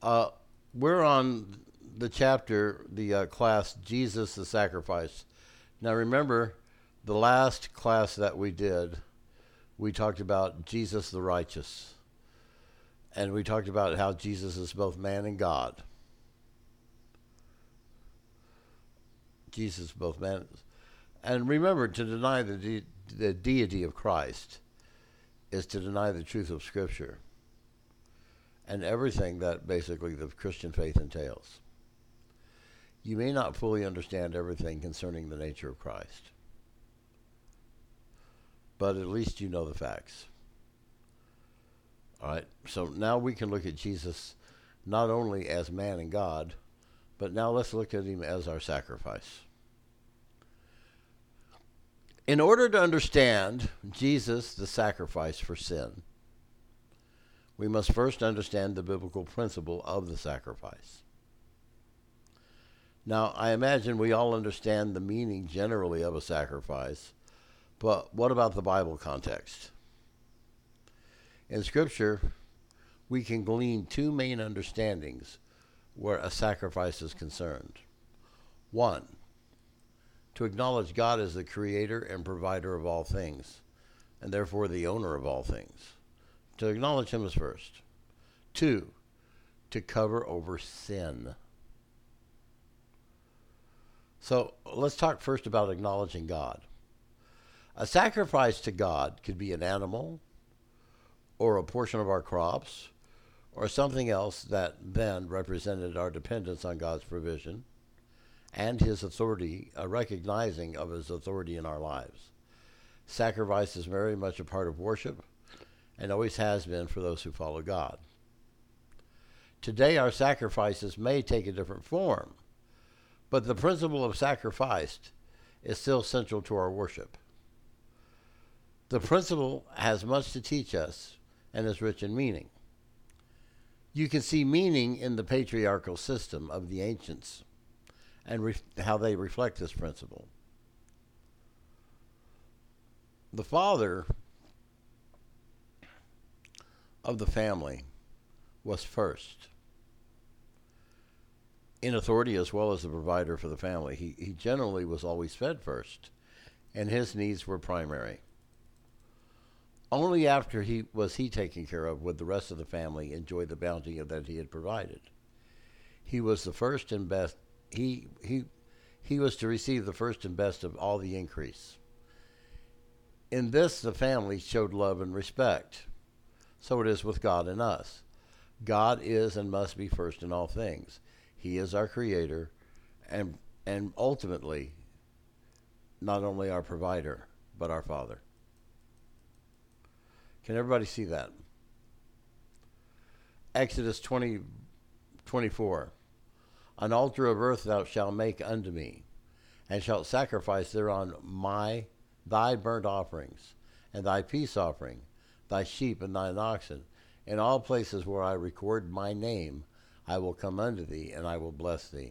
Uh, we're on the chapter, the class, Jesus the Sacrifice. Now remember, the last class that we did, we talked about Jesus the Righteous. And we talked about how Jesus is both man and God. Jesus is both man. And remember, to deny the deity of Christ is to deny the truth of Scripture and everything that basically the Christian faith entails. You may not fully understand everything concerning the nature of Christ, but at least you know the facts. All right, so now we can look at Jesus not only as man and God, but now let's look at him as our sacrifice. In order to understand Jesus, the sacrifice for sin, we must first understand the biblical principle of the sacrifice. Now, I imagine we all understand the meaning generally of a sacrifice, but what about the Bible context? In Scripture, we can glean two main understandings where a sacrifice is concerned. One, to acknowledge God as the creator and provider of all things, and therefore the owner of all things. To acknowledge him as first. Two, to cover over sin. So let's talk first about acknowledging God. A sacrifice to God could be an animal, or a portion of our crops, or something else that then represented our dependence on God's provision and his authority, a recognizing of his authority in our lives. Sacrifice is very much a part of worship and always has been for those who follow God. Today our sacrifices may take a different form, but the principle of sacrifice is still central to our worship. The principle has much to teach us and is rich in meaning. You can see meaning in the patriarchal system of the ancients and how they reflect this principle. The father of the family was first in authority as well as the provider for the family. He generally was always fed first, and his needs were primary. Only after he was taken care of would the rest of the family enjoy the bounty that he had provided. He was the first and best. He was to receive the first and best of all the increase. In this, the family showed love and respect. So it is with God and us. God is and must be first in all things. He is our creator and ultimately not only our provider, but our Father. Can everybody see that? Exodus 20:24. An altar of earth thou shalt make unto me, and shalt sacrifice thereon thy burnt offerings, and thy peace offering, thy sheep and thine oxen. In all places where I record my name, I will come unto thee, and I will bless thee.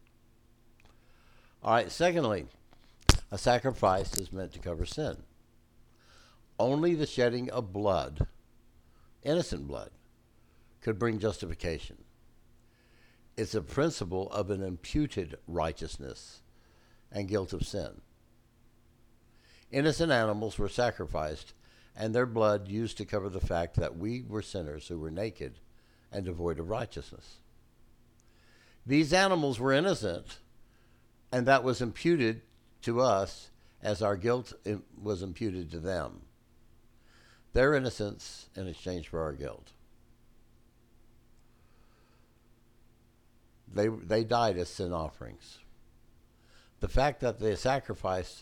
All right, secondly, a sacrifice is meant to cover sin. Only the shedding of blood, innocent blood, could bring justification. It's a principle of an imputed righteousness and guilt of sin. Innocent animals were sacrificed, and their blood used to cover the fact that we were sinners who were naked and devoid of righteousness. These animals were innocent, and that was imputed to us as our guilt was imputed to them. Their innocence in exchange for our guilt. They died as sin offerings. The fact that they sacrifice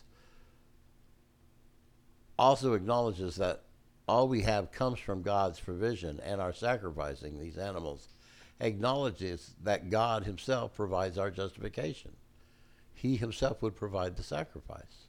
also acknowledges that all we have comes from God's provision, and our sacrificing these animals acknowledges that God himself provides our justification. He himself would provide the sacrifice.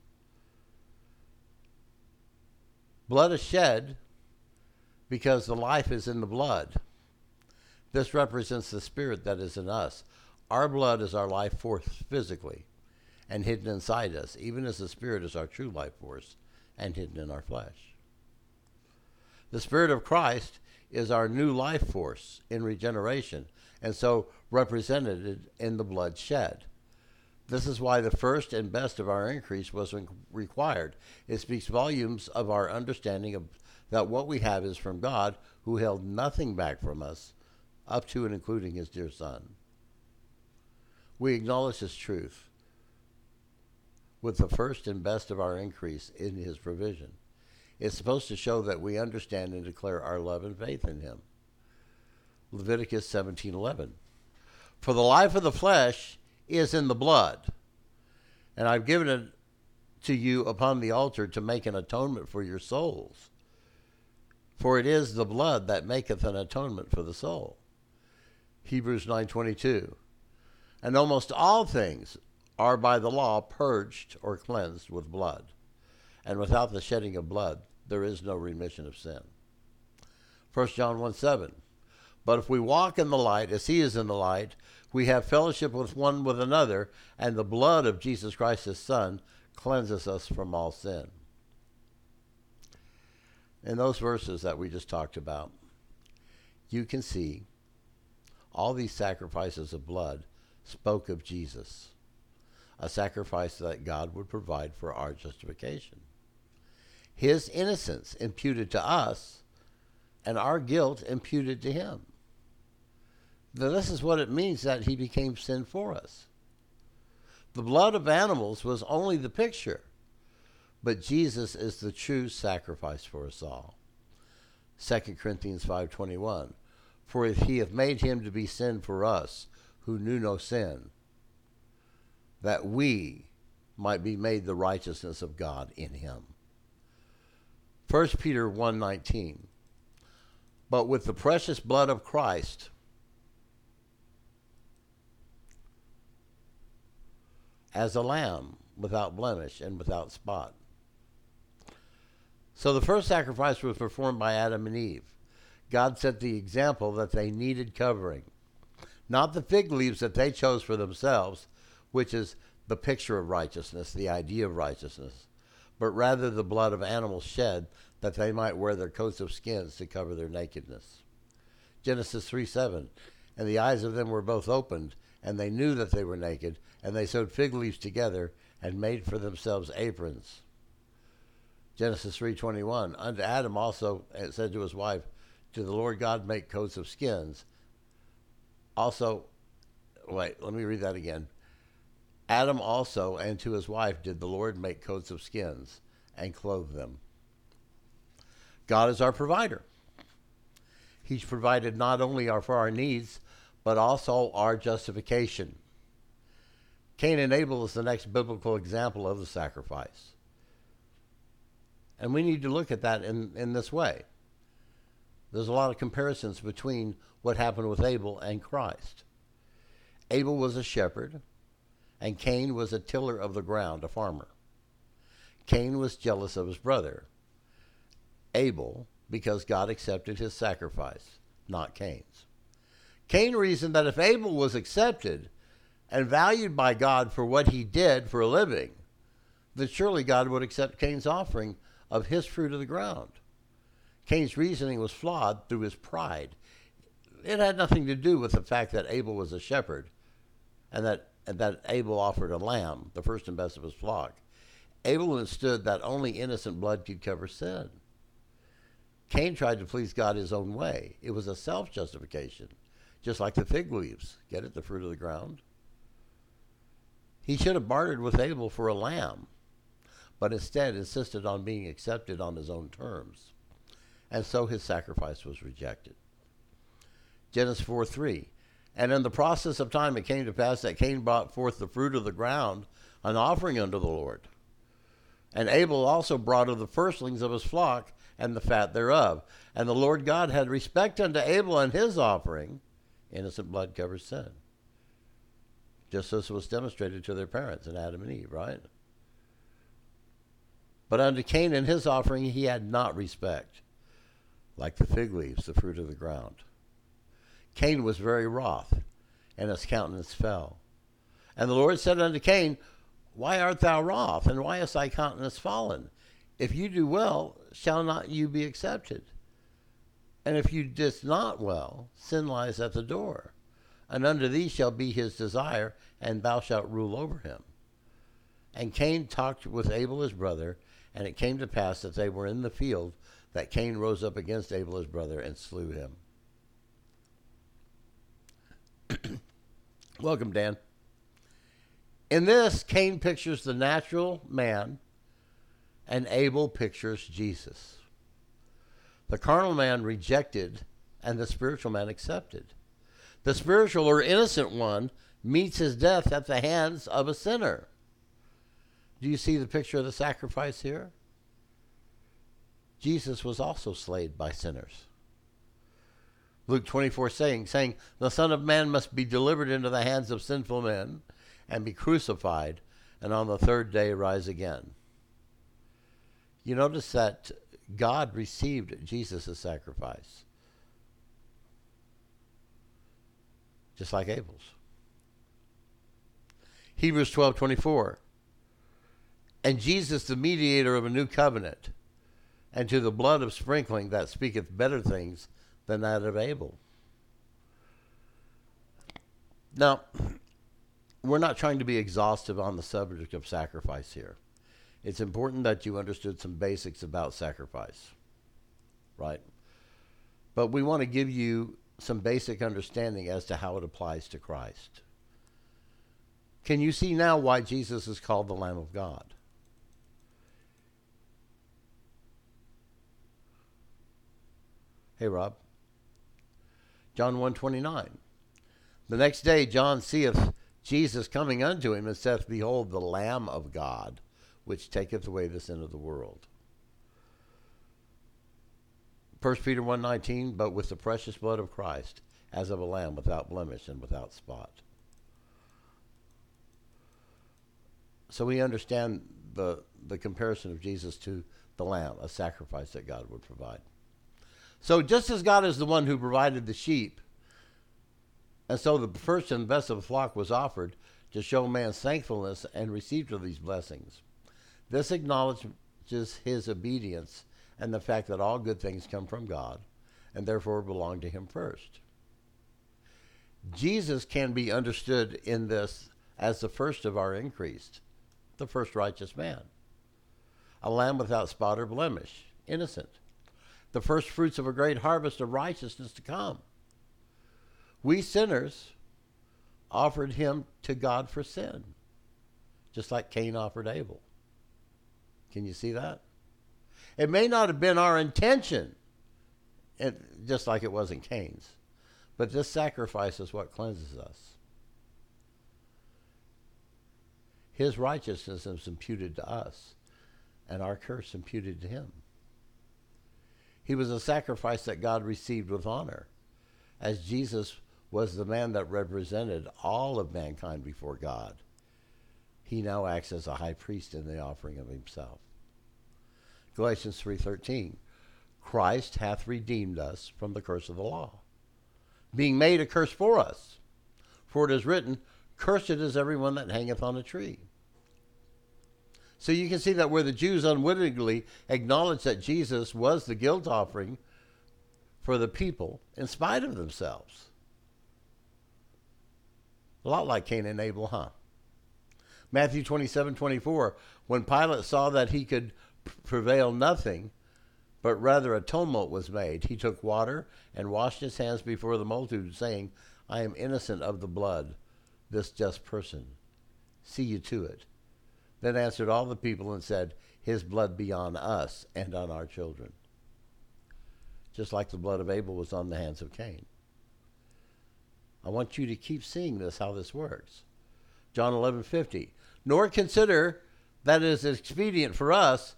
Blood is shed because the life is in the blood. This represents the spirit that is in us. Our blood is our life force physically and hidden inside us, even as the spirit is our true life force and hidden in our flesh. The Spirit of Christ is our new life force in regeneration, and so represented in the blood shed. This is why the first and best of our increase was required. It speaks volumes of our understanding of that what we have is from God, who held nothing back from us, up to and including his dear Son. We acknowledge this truth with the first and best of our increase in his provision. It's supposed to show that we understand and declare our love and faith in him. Leviticus 17:11. For the life of the flesh is in the blood, and I've given it to you upon the altar to make an atonement for your souls. For it is the blood that maketh an atonement for the soul. Hebrews 9:22. And almost all things are by the law purged or cleansed with blood, and without the shedding of blood there is no remission of sin. 1 John 1:7. But if we walk in the light as he is in the light, we have fellowship with one with another, and the blood of Jesus Christ his Son cleanses us from all sin. In those verses that we just talked about, you can see all these sacrifices of blood spoke of Jesus, a sacrifice that God would provide for our justification. His innocence imputed to us, and our guilt imputed to him. Now, this is what it means that he became sin for us. The blood of animals was only the picture, but Jesus is the true sacrifice for us all. 2 Corinthians 5:21. For if he hath made him to be sin for us, who knew no sin, that we might be made the righteousness of God in him. 1 Peter 1:19. But with the precious blood of Christ, as a lamb without blemish and without spot. So the first sacrifice was performed by Adam and Eve. God set the example that they needed covering. Not the fig leaves that they chose for themselves, which is the picture of righteousness, the idea of righteousness, but rather the blood of animals shed that they might wear their coats of skins to cover their nakedness. Genesis 3:7. And the eyes of them were both opened, and they knew that they were naked, and they sewed fig leaves together and made for themselves aprons. Genesis 3:21. Unto Adam also it said to his wife, did the Lord God make coats of skins? Also, wait, let me read that again. Adam also and to his wife did the Lord make coats of skins and clothe them. God is our provider. He's provided not only for our needs, but also our justification. Cain and Abel is the next biblical example of the sacrifice. And we need to look at that in this way. There's a lot of comparisons between what happened with Abel and Christ. Abel was a shepherd, and Cain was a tiller of the ground, a farmer. Cain was jealous of his brother, Abel, because God accepted his sacrifice, not Cain's. Cain reasoned that if Abel was accepted and valued by God for what he did for a living, then surely God would accept Cain's offering of his fruit of the ground. Cain's reasoning was flawed through his pride. It had nothing to do with the fact that Abel was a shepherd and that Abel offered a lamb, the first and best of his flock. Abel understood that only innocent blood could cover sin. Cain tried to please God his own way. It was a self-justification, just like the fig leaves. Get it? The fruit of the ground. He should have bartered with Abel for a lamb, but instead insisted on being accepted on his own terms. And so his sacrifice was rejected. Genesis 4:3. And in the process of time it came to pass that Cain brought forth the fruit of the ground, an offering unto the Lord. And Abel also brought of the firstlings of his flock and the fat thereof. And the Lord God had respect unto Abel and his offering. Innocent blood covers sin. Just as was demonstrated to their parents in Adam and Eve, right? But unto Cain and his offering he had not respect, like the fig leaves, the fruit of the ground. Cain was very wroth, and his countenance fell. And the Lord said unto Cain, why art thou wroth, and why is thy countenance fallen? If you do well, shall not you be accepted? And if you did not well, sin lies at the door. And unto thee shall be his desire, and thou shalt rule over him. And Cain talked with Abel his brother, and it came to pass that they were in the field, that Cain rose up against Abel his brother and slew him. Welcome, Dan. In this, Cain pictures the natural man, and Abel pictures Jesus. The carnal man rejected, and the spiritual man accepted. The spiritual or innocent one meets his death at the hands of a sinner. Do you see the picture of the sacrifice here? Jesus was also slain by sinners. Luke 24 saying, the Son of Man must be delivered into the hands of sinful men and be crucified, and on the third day rise again. You notice that God received Jesus' sacrifice, just like Abel's. Hebrews 12:24. And Jesus, the mediator of a new covenant, and to the blood of sprinkling that speaketh better things than that of Abel. Now, we're not trying to be exhaustive on the subject of sacrifice here. It's important that you understood some basics about sacrifice, right? But we want to give you some basic understanding as to how it applies to Christ. Can you see now why Jesus is called the Lamb of God? Hey, Rob. John 1:29. The next day John seeth Jesus coming unto him, and saith, Behold, the Lamb of God, which taketh away the sin of the world. 1 Peter 1:19, but with the precious blood of Christ, as of a lamb without blemish and without spot. So we understand the comparison of Jesus to the lamb, a sacrifice that God would provide. So just as God is the one who provided the sheep, and so the first and best of the flock was offered to show man's thankfulness and received of these blessings. This acknowledges his obedience and the fact that all good things come from God and therefore belong to him first. Jesus can be understood in this as the first of our increased, the first righteous man, a lamb without spot or blemish, innocent, the first fruits of a great harvest of righteousness to come. We sinners offered him to God for sin, just like Cain offered Abel. Can you see that? It may not have been our intention, just like it wasn't Cain's, but this sacrifice is what cleanses us. His righteousness is imputed to us, and our curse imputed to him. He was a sacrifice that God received with honor, as Jesus was the man that represented all of mankind before God. He now acts as a high priest in the offering of himself. Galatians 3:13, Christ hath redeemed us from the curse of the law, being made a curse for us. For it is written, Cursed is everyone that hangeth on a tree. So you can see that where the Jews unwittingly acknowledged that Jesus was the guilt offering for the people in spite of themselves. A lot like Cain and Abel, huh? Matthew 27:24, when Pilate saw that he could prevail nothing, but rather a tumult was made, he took water and washed his hands before the multitude, saying, I am innocent of the blood, this just person. See you to it. Then answered all the people and said, his blood be on us and on our children. Just like the blood of Abel was on the hands of Cain. I want you to keep seeing this, how this works. John 11:50. Nor consider that it is expedient for us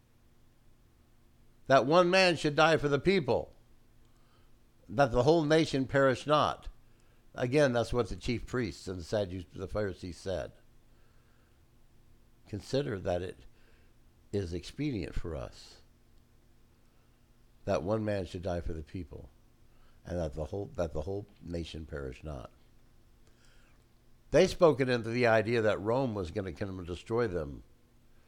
that one man should die for the people, that the whole nation perish not. Again, that's what the chief priests and the Pharisees said. Consider that it is expedient for us that one man should die for the people, and that the whole nation perish not. They spoke it into the idea that Rome was going to come and destroy them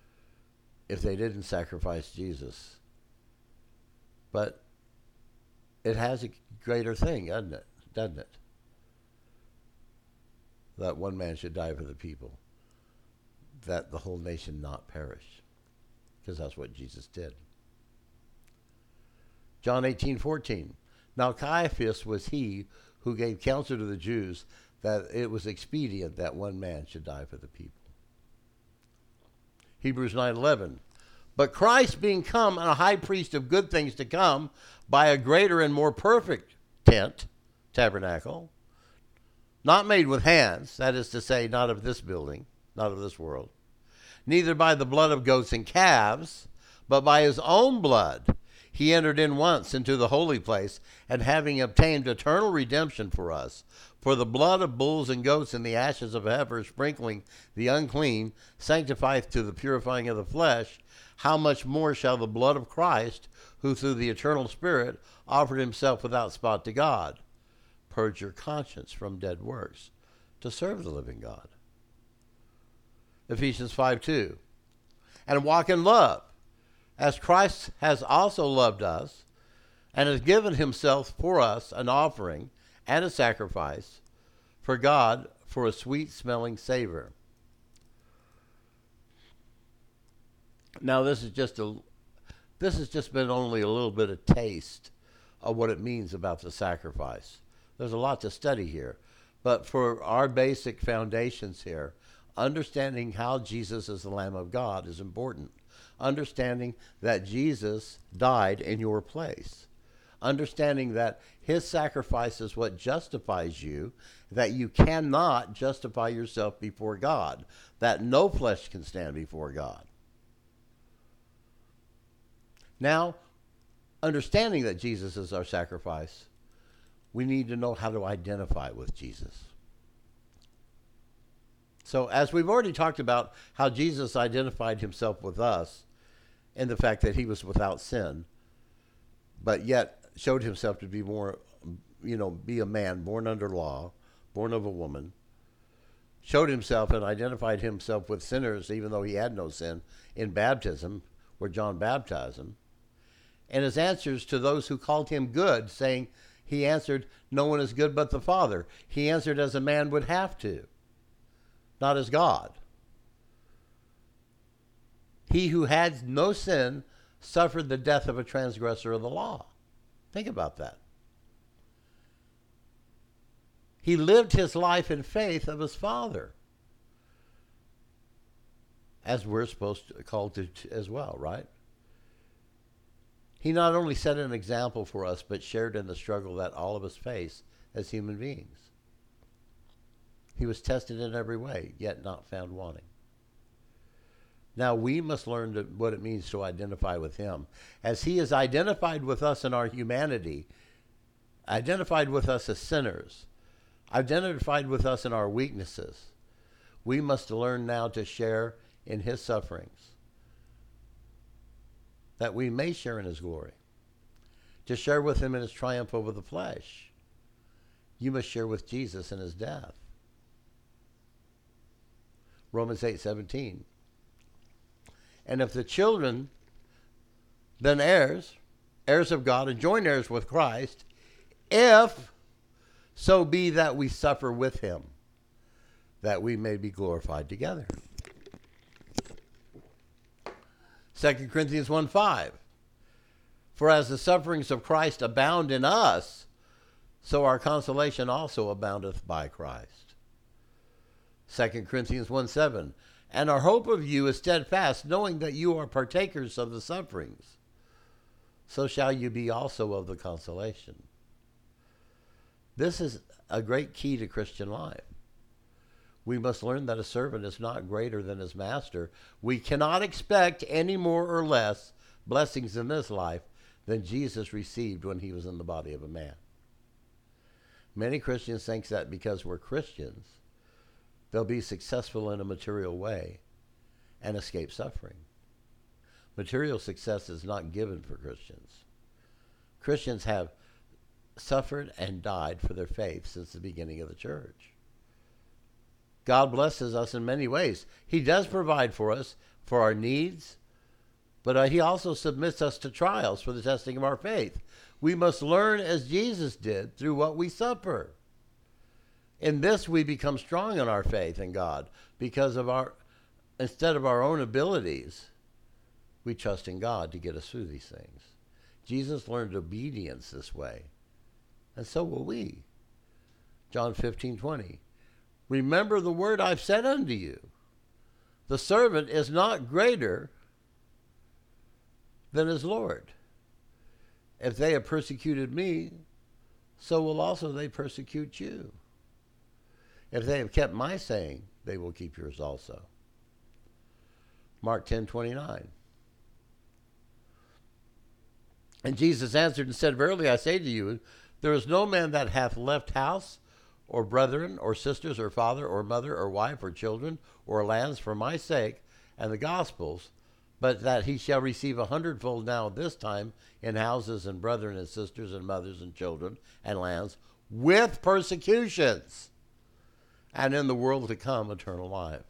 if they didn't sacrifice Jesus. But it has a greater thing, doesn't it? Doesn't it? That one man should die for the people, that the whole nation not perish, because that's what Jesus did. John 18:14. Now Caiaphas was he who gave counsel to the Jews that it was expedient that one man should die for the people. Hebrews 9:11. But Christ being come a high priest of good things to come by a greater and more perfect tabernacle, not made with hands, that is to say, not of this building, not of this world, neither by the blood of goats and calves, but by his own blood, he entered in once into the holy place, and having obtained eternal redemption for us, for the blood of bulls and goats and the ashes of heifer sprinkling the unclean, sanctifieth to the purifying of the flesh, how much more shall the blood of Christ, who through the eternal Spirit offered himself without spot to God, purge your conscience from dead works to serve the living God. Ephesians 5:2. And walk in love, as Christ has also loved us, and has given himself for us an offering and a sacrifice for God for a sweet-smelling savor. Now, this has just been only a little bit of taste of what it means about the sacrifice. There's a lot to study here, but for our basic foundations here, understanding how Jesus is the Lamb of God is important. Understanding that Jesus died in your place. Understanding that his sacrifice is what justifies you, that you cannot justify yourself before God, that no flesh can stand before God. Now, understanding that Jesus is our sacrifice, we need to know how to identify with Jesus. So, as we've already talked about how Jesus identified himself with us in the fact that he was without sin, but yet showed himself to be more, be a man born under law, born of a woman, showed himself and identified himself with sinners even though he had no sin in baptism, where John baptized him, and his answers to those who called him good, saying, he answered, no one is good but the Father. He answered as a man would have to, not as God. He who had no sin suffered the death of a transgressor of the law. Think about that. He lived his life in faith of his Father, as we're called to as well, right? He not only set an example for us, but shared in the struggle that all of us face as human beings. He was tested in every way, yet not found wanting. Now we must learn what it means to identify with him. As he is identified with us in our humanity, identified with us as sinners, identified with us in our weaknesses, we must learn now to share in his sufferings, that we may share in his glory, to share with him in his triumph over the flesh. You must share with Jesus in his death. Romans 8:17. And if the children, then heirs of God, and joint heirs with Christ, if so be that we suffer with him, that we may be glorified together. 2 Corinthians 1:5. For as the sufferings of Christ abound in us, so our consolation also aboundeth by Christ. 2 Corinthians 1:7. And our hope of you is steadfast, knowing that you are partakers of the sufferings. So shall you be also of the consolation. This is a great key to Christian life. We must learn that a servant is not greater than his master. We cannot expect any more or less blessings in this life than Jesus received when he was in the body of a man. Many Christians think that because we're Christians, they'll be successful in a material way and escape suffering. Material success is not given for Christians. Christians have suffered and died for their faith since the beginning of the church. God blesses us in many ways. He does provide for us for our needs, but he also submits us to trials for the testing of our faith. We must learn as Jesus did through what we suffer. In this we become strong in our faith in God because instead of our own abilities, we trust in God to get us through these things. Jesus learned obedience this way, and so will we. John 15:20. Remember the word I've said unto you. The servant is not greater than his Lord. If they have persecuted me, so will also they persecute you. If they have kept my saying, they will keep yours also. Mark 10:29. And Jesus answered and said, Verily I say to you, there is no man that hath left house, or brethren, or sisters, or father, or mother, or wife, or children, or lands for my sake and the gospel's, but that he shall receive 100-fold now at this time in houses and brethren and sisters and mothers and children and lands with persecutions, and in the world to come eternal life.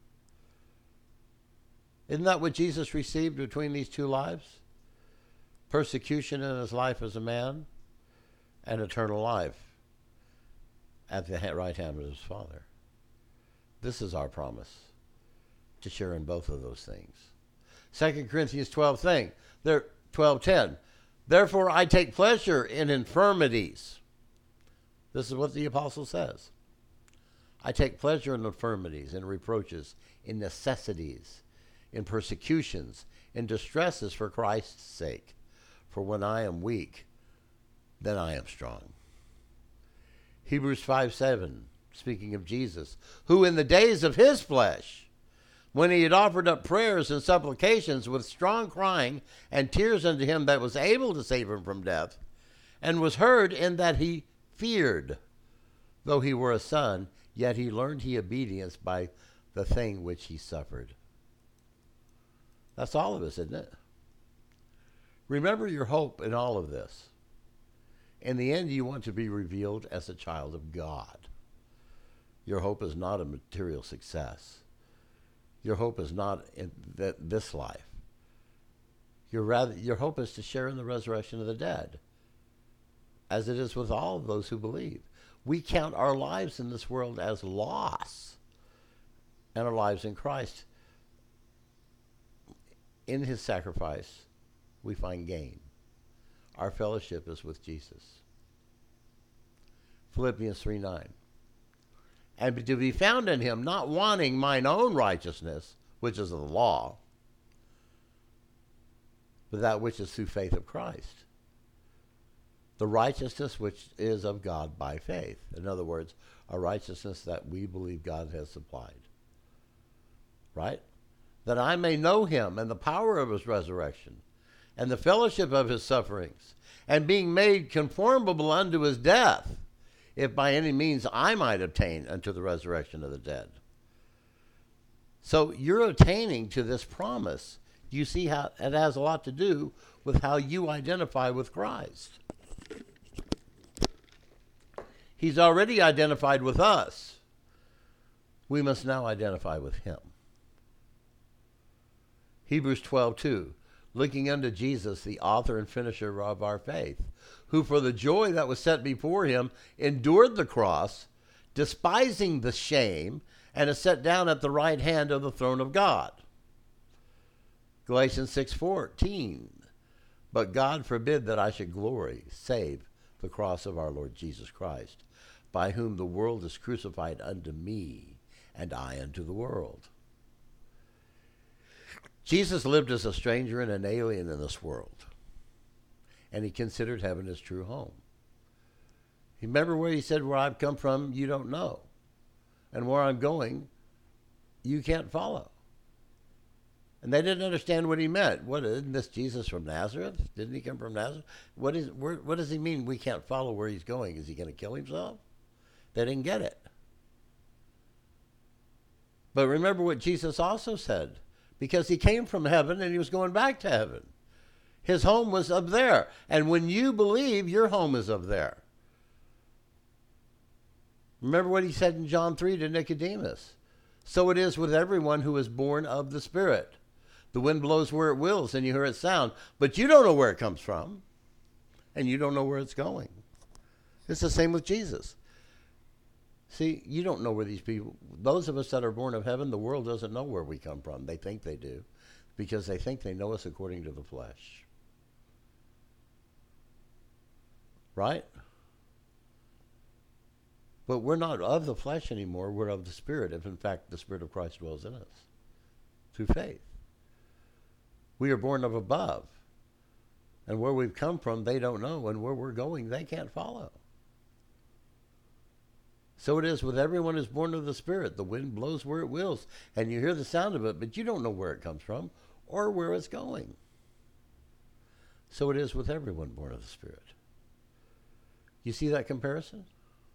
Isn't that what Jesus received between these two lives? Persecution in his life as a man, and eternal life at the right hand of his Father. This is our promise, to share in both of those things. 2 Corinthians 12:10. Therefore I take pleasure in infirmities. This is what the apostle says. I take pleasure in infirmities, in reproaches, in necessities, in persecutions, in distresses for Christ's sake. For when I am weak, then I am strong. Hebrews 5:7, speaking of Jesus, who in the days of his flesh, when he had offered up prayers and supplications with strong crying and tears unto him that was able to save him from death, and was heard in that he feared, though he were a son, yet he learned he obedience by the thing which he suffered. That's all of us, isn't it? Remember your hope in all of this. In the end, you want to be revealed as a child of God. Your hope is not a material success. Your hope is not in this life. Your hope is to share in the resurrection of the dead, as it is with all of those who believe. We count our lives in this world as loss, and our lives in Christ, in his sacrifice, we find gain. Our fellowship is with Jesus. Philippians 3:9. And to be found in him, not wanting mine own righteousness, which is of the law, but that which is through faith of Christ. The righteousness which is of God by faith. In other words, a righteousness that we believe God has supplied. Right? That I may know him and the power of his resurrection, and the fellowship of his sufferings, and being made conformable unto his death, if by any means I might attain unto the resurrection of the dead. So you're attaining to this promise. You see how it has a lot to do with how you identify with Christ. He's already identified with us. We must now identify with him. Hebrews 12:2. Looking unto Jesus, the author and finisher of our faith, who for the joy that was set before him endured the cross, despising the shame, and is set down at the right hand of the throne of God. Galatians 6:14. But God forbid that I should glory, save the cross of our Lord Jesus Christ, by whom the world is crucified unto me, and I unto the world. Jesus lived as a stranger and an alien in this world, and he considered heaven his true home. You remember where he said, where I've come from, you don't know, and where I'm going, you can't follow. And they didn't understand what he meant. What, isn't this Jesus from Nazareth? Didn't he come from Nazareth? What does he mean we can't follow where he's going? Is he going to kill himself? They didn't get it. But remember what Jesus also said, because he came from heaven and he was going back to heaven. His home was up there. And when you believe, your home is up there. Remember what he said in John 3 to Nicodemus. So it is with everyone who is born of the Spirit. The wind blows where it wills and you hear its sound, but you don't know where it comes from. and you don't know where it's going. It's the same with Jesus. See, you don't know where these people, those of us that are born of heaven, the world doesn't know where we come from. They think they do because they think they know us according to the flesh. Right? But we're not of the flesh anymore. We're of the Spirit, if in fact the Spirit of Christ dwells in us through faith. We are born of above. And where we've come from, they don't know. And where we're going, they can't follow. So it is with everyone who's born of the Spirit. The wind blows where it wills, and you hear the sound of it, but you don't know where it comes from or where it's going. So it is with everyone born of the Spirit. You see that comparison?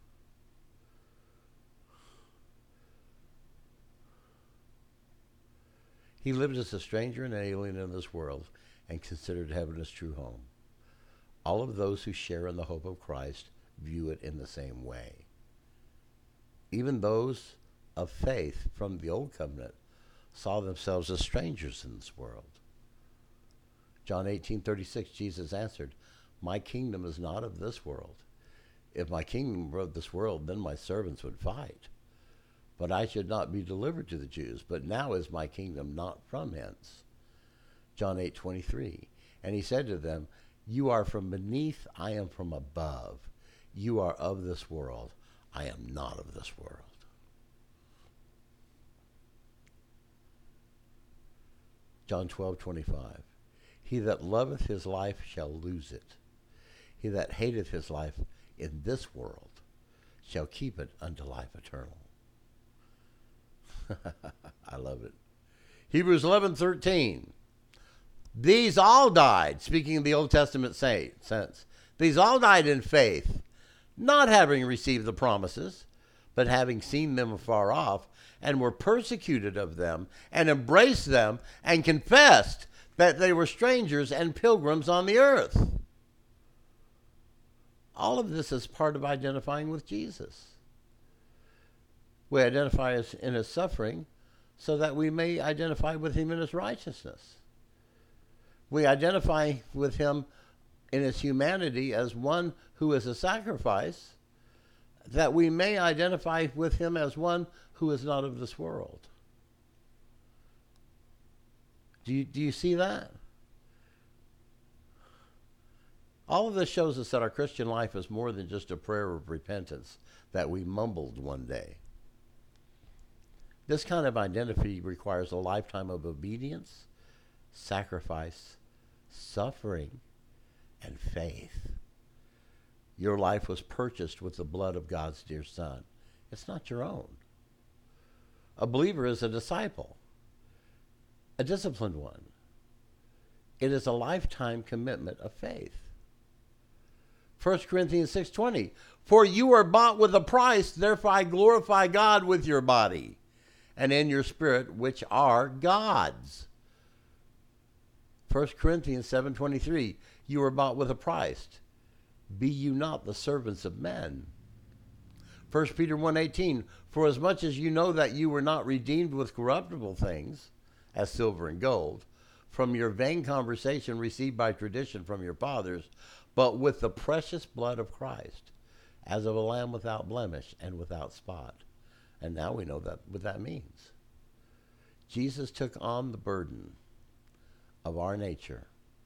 He lived as a stranger and alien in this world and considered heaven his true home. All of those who share in the hope of Christ view it in the same way. Even those of faith from the old covenant saw themselves as strangers in this world. John 18:36, Jesus answered, "My kingdom is not of this world. If my kingdom were of this world, then my servants would fight. But I should not be delivered to the Jews. But now is my kingdom not from hence." John 8:23, and he said to them, "You are from beneath, I am from above. You are of this world. I am not of this world." John 12:25, "He that loveth his life shall lose it. He that hateth his life in this world shall keep it unto life eternal." I love it. Hebrews 11:13, "These all died," speaking of the Old Testament saints, "these all died in faith, not having received the promises, but having seen them afar off, and were persecuted of them, and embraced them, and confessed that they were strangers and pilgrims on the earth." All of this is part of identifying with Jesus. We identify in his suffering so that we may identify with him in his righteousness. We identify with him in his humanity as one who is a sacrifice, that we may identify with him as one who is not of this world. Do you see that? All of this shows us that our Christian life is more than just a prayer of repentance that we mumbled one day. This kind of identity requires a lifetime of obedience, sacrifice, suffering, and faith. Your life was purchased with the blood of God's dear Son. It's not your own. A believer is a disciple, a disciplined one. It is a lifetime commitment of faith. 1 Corinthians 6:20, "For you are bought with a price, therefore glorify God with your body and in your spirit, which are God's." 1 Corinthians 7:23, "You are bought with a price. Be you not the servants of men." 1 Peter 1:18, "For as much as you know that you were not redeemed with corruptible things, as silver and gold, from your vain conversation received by tradition from your fathers, but with the precious blood of Christ, as of a lamb without blemish and without spot." And now we know what that means. Jesus took on the burden of our nature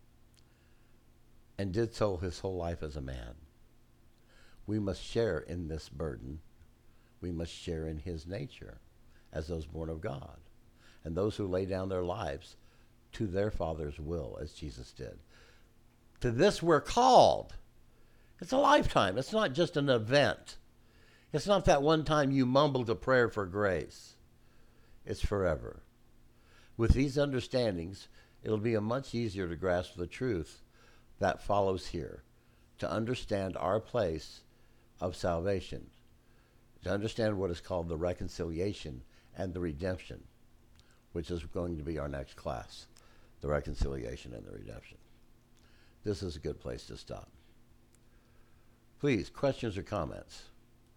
and did so his whole life as a man. We must share in this burden. We must share in his nature as those born of God and those who lay down their lives to their Father's will, as Jesus did. To this we're called. It's a lifetime. It's not just an event. It's not that one time you mumbled a prayer for grace. It's forever. With these understandings, it'll be much easier to grasp the truth that follows here, to understand our place of salvation, to understand what is called the reconciliation and the redemption, which is going to be our next class, the reconciliation and the redemption. This is a good place to stop. Please, questions or comments?